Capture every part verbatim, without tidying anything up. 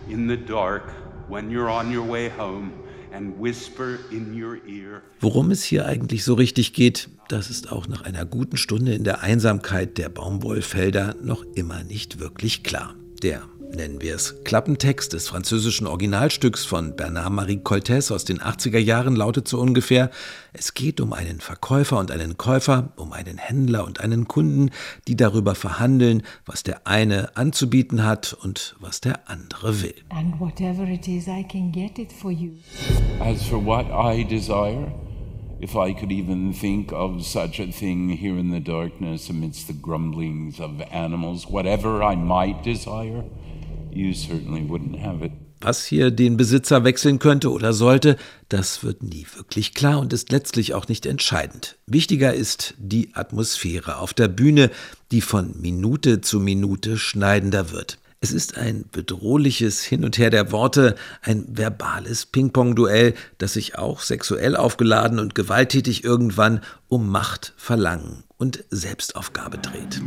in the dark when you're on your way home and whisper in your ear. Worum es hier eigentlich so richtig geht, das ist auch nach einer guten Stunde in der Einsamkeit der Baumwollfelder noch immer nicht wirklich klar. Der, nennen wir es, Klappentext des französischen Originalstücks von Bernard-Marie Coltès aus den achtziger Jahren lautet so ungefähr: Es geht um einen Verkäufer und einen Käufer, um einen Händler und einen Kunden, die darüber verhandeln, was der eine anzubieten hat und was der andere will. And whatever it is, I can get it for you. As for what I desire, if I could even think of such a thing here in the darkness amidst the grumblings of animals, whatever I might desire, you certainly wouldn't have it. Was hier den Besitzer wechseln könnte oder sollte, das wird nie wirklich klar und ist letztlich auch nicht entscheidend. Wichtiger ist die Atmosphäre auf der Bühne, die von Minute zu Minute schneidender wird. Es ist ein bedrohliches Hin und Her der Worte, ein verbales Ping-Pong-Duell, das sich auch sexuell aufgeladen und gewalttätig irgendwann um Macht, Verlangen und Selbstaufgabe dreht.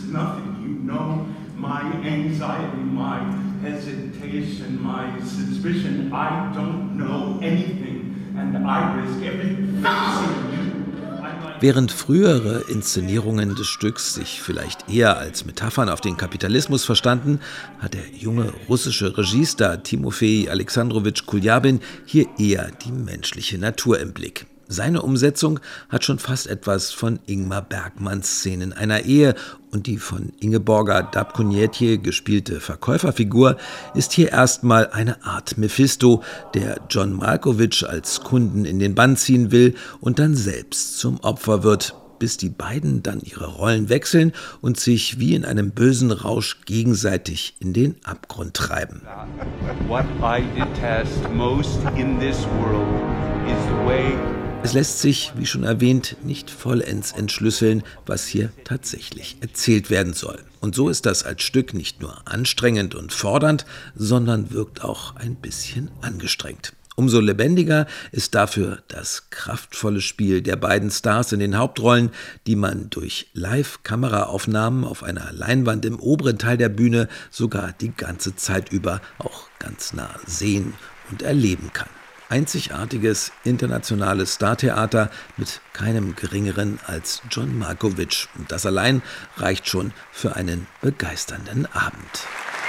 Während frühere Inszenierungen des Stücks sich vielleicht eher als Metaphern auf den Kapitalismus verstanden, hat der junge russische Regiestar Timofei Alexandrowitsch Kuljabin hier eher die menschliche Natur im Blick. Seine Umsetzung hat schon fast etwas von Ingmar Bergmanns Szenen einer Ehe und die von Ingeborga Dapkunietje gespielte Verkäuferfigur ist hier erstmal eine Art Mephisto, der John Malkovich als Kunden in den Bann ziehen will und dann selbst zum Opfer wird, bis die beiden dann ihre Rollen wechseln und sich wie in einem bösen Rausch gegenseitig in den Abgrund treiben. What I detest most in this world is the way. Es lässt sich, wie schon erwähnt, nicht vollends entschlüsseln, was hier tatsächlich erzählt werden soll. Und so ist das als Stück nicht nur anstrengend und fordernd, sondern wirkt auch ein bisschen angestrengt. Umso lebendiger ist dafür das kraftvolle Spiel der beiden Stars in den Hauptrollen, die man durch Live-Kameraaufnahmen auf einer Leinwand im oberen Teil der Bühne sogar die ganze Zeit über auch ganz nah sehen und erleben kann. Einzigartiges internationales Startheater mit keinem Geringeren als John Malkovich. Und das allein reicht schon für einen begeisternden Abend.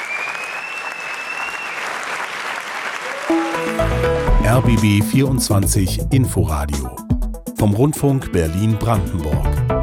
R B B vierundzwanzig Inforadio vom Rundfunk Berlin-Brandenburg.